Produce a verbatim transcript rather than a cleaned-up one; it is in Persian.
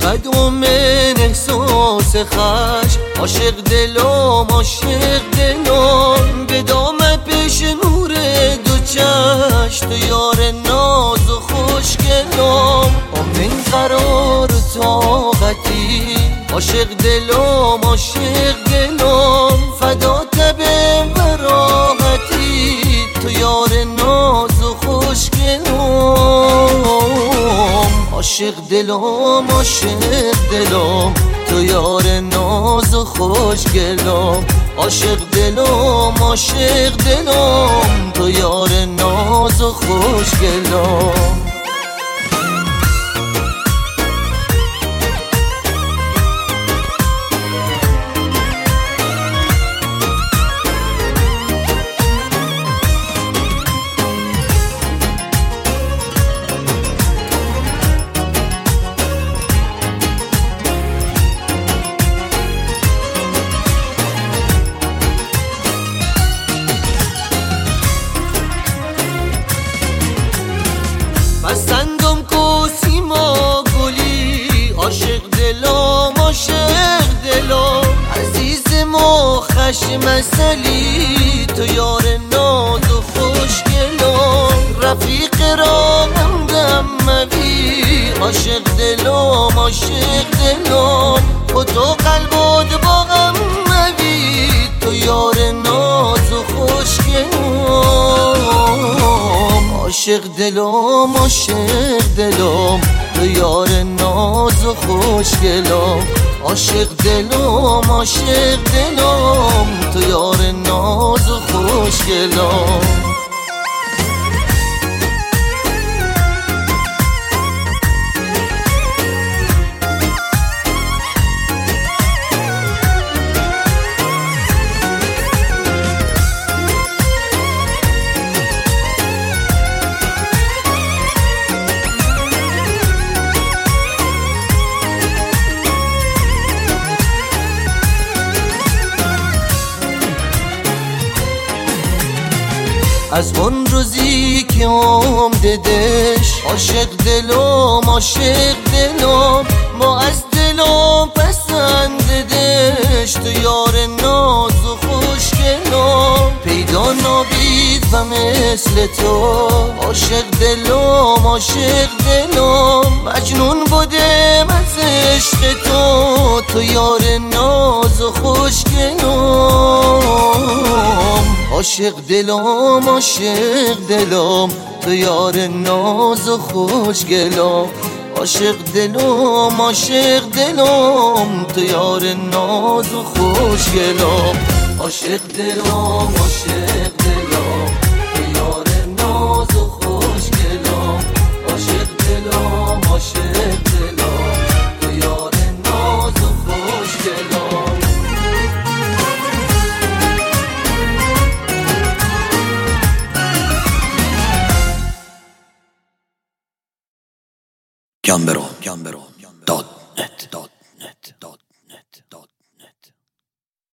چقدر من احساس خشم، عاشق دلم عاشق دلم، به دام پیش نور دو چشم، تو یار ناز و خوشگلم. امین قرار و طاقتی، عاشق دلم عاشق دلم، فدا تبه و راحتی، تو یار ناز و خوشگلم. عاشق دلم عاشق دلم، تو یار ناز و خوشگلم. عاشق دلم عاشق دلم، تو یار ناز و خوشگلم. بستندم کوسی ما گلی، عاشق دلم عاشق دلم، عزیزم و خشم مسلی، تو یار ناز و خوشگلم. رفیق راهم دم موی، عاشق دلم عاشق دلم، و تو قلبت با غم موی، تو یار ناز و خوشگلم. عاشق دلم عاشق دلم، تو یار ناز و خوشگلم. عاشق دلم عاشق دلم، تو یار ناز و خوشگلم. از اون روزی که آمددش، عاشق دلم عاشق دلم، ما از دلم پسنددش، تو یار ناز و خوشگلم. پیدا نابید و مثل تو، عاشق دلم عاشق دلم، مجنون بودم از عشق تو، تو یار ناز و خوشگلم. عاشق دلم عاشق دلم، تو یار ناز و خوشگلم. عاشق دلم عاشق دلم، تو یار ناز و خوشگلم. عاشق دلم عاشق دلم، تو یار ناز و خوشگلم. عاشق دلم عاشق دلم، تو یار ناز و خوشگلم. Gambero, Gambero, dot net, dot net, dot